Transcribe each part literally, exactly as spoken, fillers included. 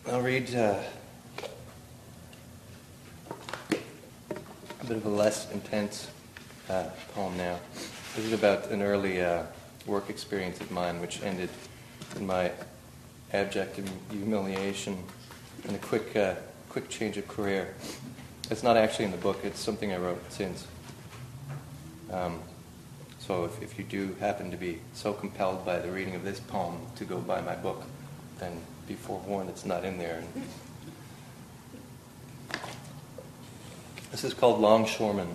I'll read uh, a bit of a less intense uh, poem now. This is about an early uh, work experience of mine which ended in my abject humiliation and a quick, uh, quick change of career. It's not actually in the book, it's something I wrote since. Um, so if, if you do happen to be so compelled by the reading of this poem to go buy my book, then be forewarned, it's not in there. This is called Longshoreman.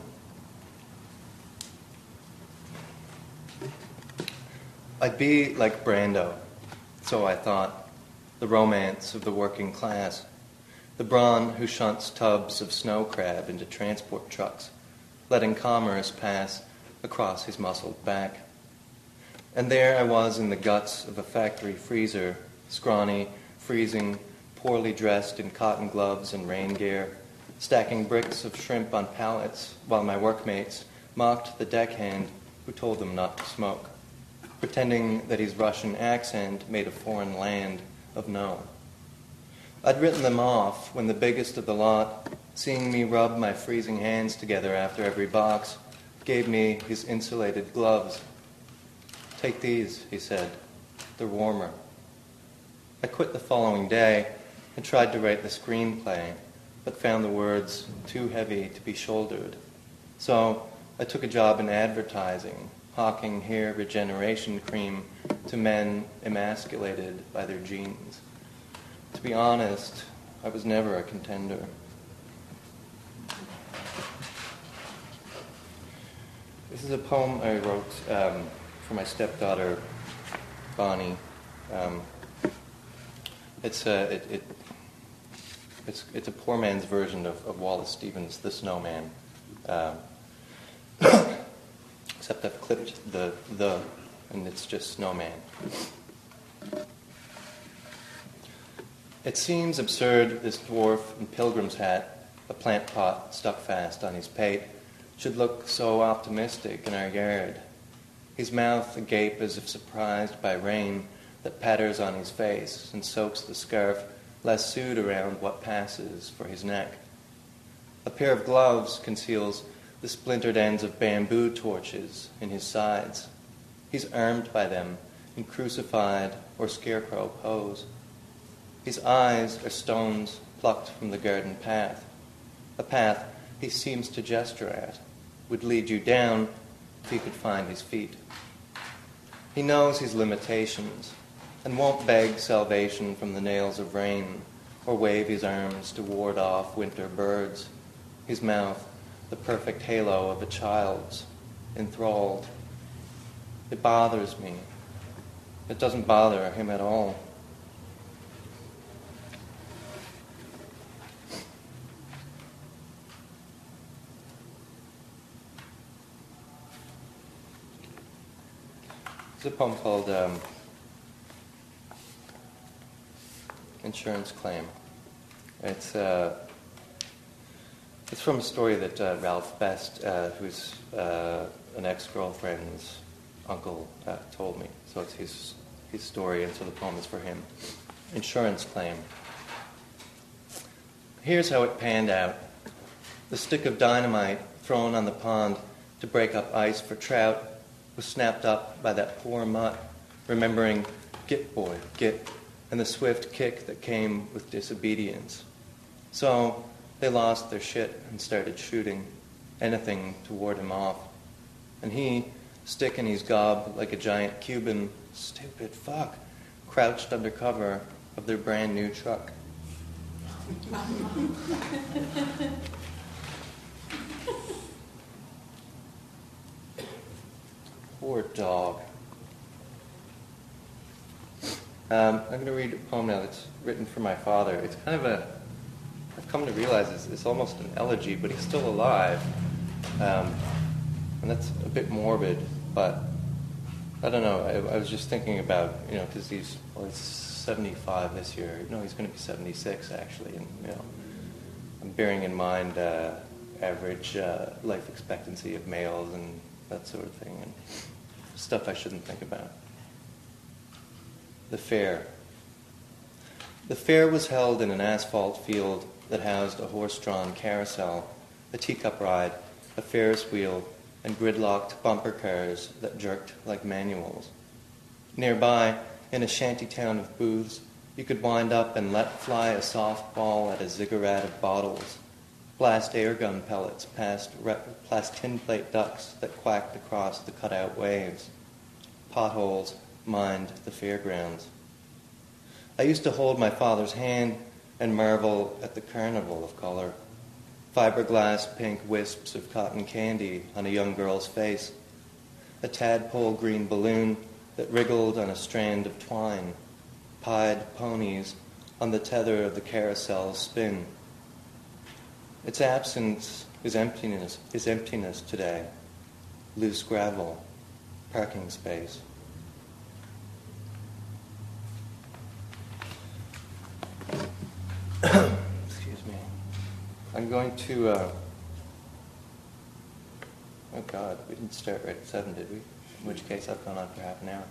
I'd be like Brando, so I thought, the romance of the working class, the brawn who shunts tubs of snow crab into transport trucks, letting commerce pass across his muscled back. And there I was in the guts of a factory freezer, scrawny, freezing, poorly dressed in cotton gloves and rain gear, stacking bricks of shrimp on pallets while my workmates mocked the deckhand who told them not to smoke, pretending that his Russian accent made a foreign land of no. I'd written them off when the biggest of the lot, seeing me rub my freezing hands together after every box, gave me his insulated gloves. "Take these," he said. "They're warmer." I quit the following day and tried to write the screenplay, but found the words too heavy to be shouldered. So I took a job in advertising, hawking hair regeneration cream to men emasculated by their genes. To be honest, I was never a contender. This is a poem I wrote um, for my stepdaughter, Bonnie. Um, it's, a, it, it, it's, it's a poor man's version of, of Wallace Stevens' The Snowman. Um, except I've clipped the the, and it's just snowman. It seems absurd this dwarf in pilgrim's hat, a plant pot stuck fast on his pate, should look so optimistic in our yard. His mouth agape as if surprised by rain that patters on his face and soaks the scarf lassoed around what passes for his neck. A pair of gloves conceals the splintered ends of bamboo torches in his sides. He's armed by them in crucified or scarecrow pose. His eyes are stones plucked from the garden path, a path he seems to gesture at, would lead you down if he could find his feet. He knows his limitations and won't beg salvation from the nails of rain or wave his arms to ward off winter birds. His mouth, the perfect halo of a child's, enthralled. It bothers me. It doesn't bother him at all. It's a poem called um, Insurance Claim. It's uh, It's from a story that uh, Ralph Best, uh, who's uh, an ex-girlfriend's uncle, uh, told me. So it's his his story, and so the poem is for him. Insurance Claim. Here's how it panned out. The stick of dynamite thrown on the pond to break up ice for trout was snapped up by that poor mutt, remembering "Git, boy, git," and the swift kick that came with disobedience. So they lost their shit and started shooting anything to ward him off. And he, stick in his gob like a giant Cuban, stupid fuck, crouched under cover of their brand new truck. Poor dog. Um, I'm going to read a poem now that's written for my father. It's kind of a I've come to realize it's, it's almost an elegy, but he's still alive. Um, and that's a bit morbid, but I don't know. I, I was just thinking about, you know, because he's, well, he's seventy-five this year. No, he's going to be seventy-six, actually. And, you know, I'm bearing in mind uh, average uh, life expectancy of males and that sort of thing, and stuff I shouldn't think about. The fair. The fair was held in an asphalt field that housed a horse-drawn carousel, a teacup ride, a Ferris wheel, and gridlocked bumper cars that jerked like manuals. Nearby, in a shanty town of booths, you could wind up and let fly a softball at a ziggurat of bottles, blast air gun pellets past, past tin plate ducks that quacked across the cutout waves. Potholes mined the fairgrounds. I used to hold my father's hand and marvel at the carnival of color. Fiberglass pink wisps of cotton candy on a young girl's face. A tadpole green balloon that wriggled on a strand of twine. Pied ponies on the tether of the carousel's spin. Its absence is emptiness, is emptiness today. Loose gravel, parking space. Excuse me. I'm going to, uh, oh God, we didn't start right at seven, did we? In which case I've gone on for half an hour.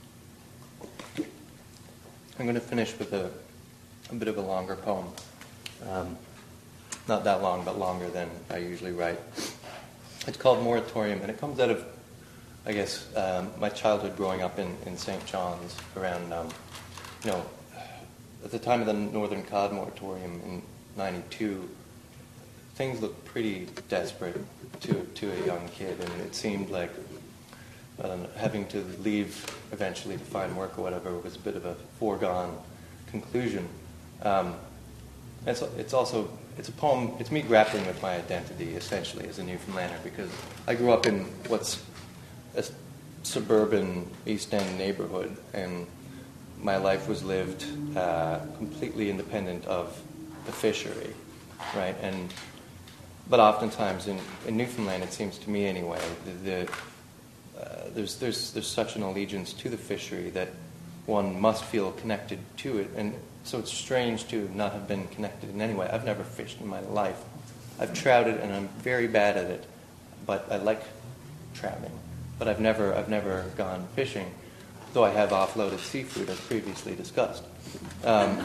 I'm going to finish with a, a bit of a longer poem. Um, not that long, but longer than I usually write. It's called Moratorium, and it comes out of, I guess, um, my childhood growing up in, in Saint John's around, um, you know, at the time of the Northern Cod Moratorium in ninety-two, things looked pretty desperate to to a young kid, and it seemed like I don't know, having to leave eventually to find work or whatever was a bit of a foregone conclusion. Um, it's, it's also, it's a poem, it's me grappling with my identity, essentially, as a Newfoundlander, because I grew up in what's a suburban East End neighborhood, and my life was lived uh, completely independent of the fishery, right? And but oftentimes in, in Newfoundland, it seems to me anyway, the, the uh, there's there's there's such an allegiance to the fishery that one must feel connected to it, and so it's strange to not have been connected in any way. I've never fished in my life. I've trouted, and I'm very bad at it, but I like trouting. But I've never I've never gone fishing, though I have offloaded seafood, as previously discussed. Um,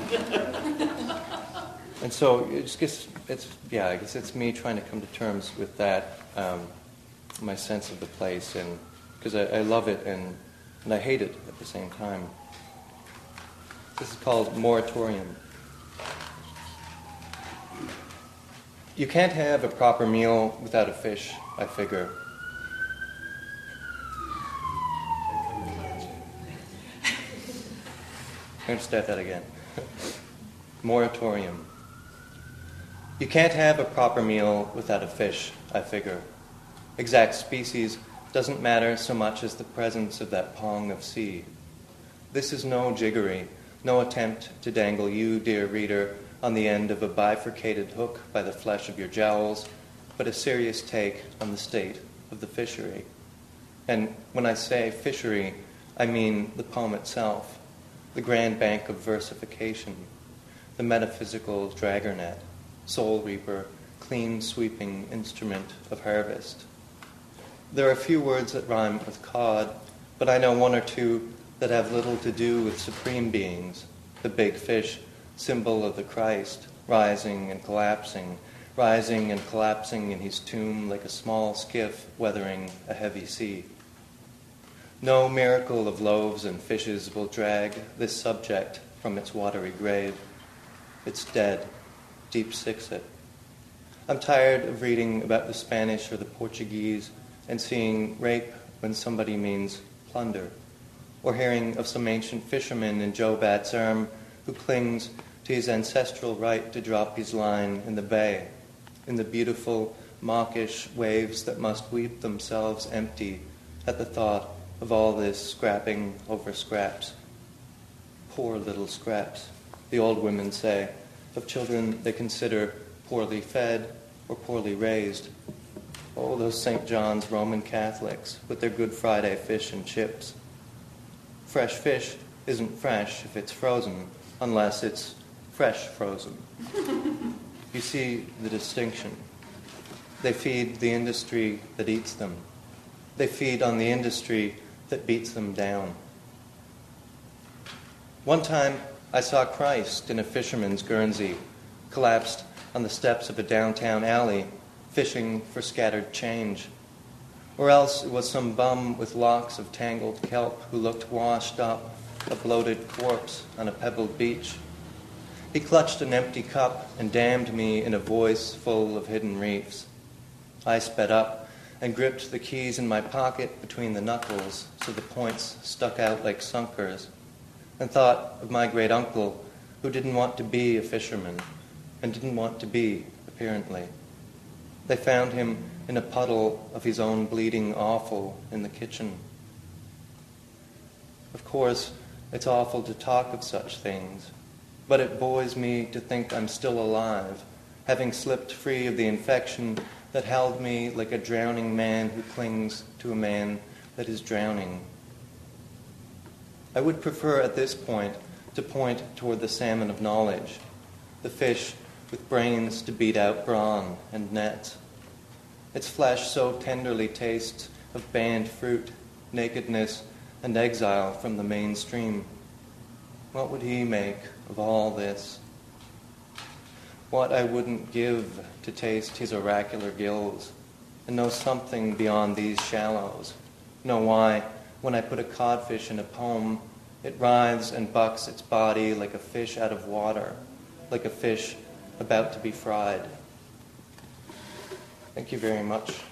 and so it just gets, it's, yeah, I guess it's me trying to come to terms with that, um, my sense of the place, and because I, I love it and, and I hate it at the same time. This is called Moratorium. You can't have a proper meal without a fish, I figure. I'm going to start that again. Moratorium. You can't have a proper meal without a fish, I figure. Exact species doesn't matter so much as the presence of that pong of sea. This is no jiggery, no attempt to dangle you, dear reader, on the end of a bifurcated hook by the flesh of your jowls, but a serious take on the state of the fishery. And when I say fishery, I mean the poem itself, the grand bank of versification, the metaphysical draggernet, soul reaper, clean sweeping instrument of harvest. There are a few words that rhyme with cod, but I know one or two that have little to do with supreme beings, the big fish, symbol of the Christ, rising and collapsing, rising and collapsing in his tomb like a small skiff weathering a heavy sea. No miracle of loaves and fishes will drag this subject from its watery grave. It's dead. Deep six it. I'm tired of reading about the Spanish or the Portuguese and seeing rape when somebody means plunder, or hearing of some ancient fisherman in Joe Bat's arm who clings to his ancestral right to drop his line in the bay, in the beautiful, mawkish waves that must weep themselves empty at the thought of all this scrapping over scraps. Poor little scraps, the old women say, of children they consider poorly fed or poorly raised. Oh, those Saint John's Roman Catholics with their Good Friday fish and chips. Fresh fish isn't fresh if it's frozen, unless it's fresh frozen. You see the distinction. They feed the industry that eats them. They feed on the industry that beats them down. One time, I saw Christ in a fisherman's guernsey, collapsed on the steps of a downtown alley, fishing for scattered change. Or else it was some bum with locks of tangled kelp who looked washed up, a bloated corpse on a pebbled beach. He clutched an empty cup and damned me in a voice full of hidden reefs. I sped up and gripped the keys in my pocket between the knuckles so the points stuck out like sunkers, and thought of my great uncle who didn't want to be a fisherman and didn't want to be, apparently. They found him in a puddle of his own bleeding offal in the kitchen. Of course, it's awful to talk of such things, but it buoys me to think I'm still alive, having slipped free of the infection that held me like a drowning man who clings to a man that is drowning. I would prefer at this point to point toward the salmon of knowledge, the fish with brains to beat out brawn and nets. Its flesh so tenderly tastes of banned fruit, nakedness, and exile from the mainstream. What would he make of all this? What I wouldn't give to taste his oracular gills and know something beyond these shallows, know why, when I put a codfish in a poem, it writhes and bucks its body like a fish out of water, like a fish about to be fried. Thank you very much.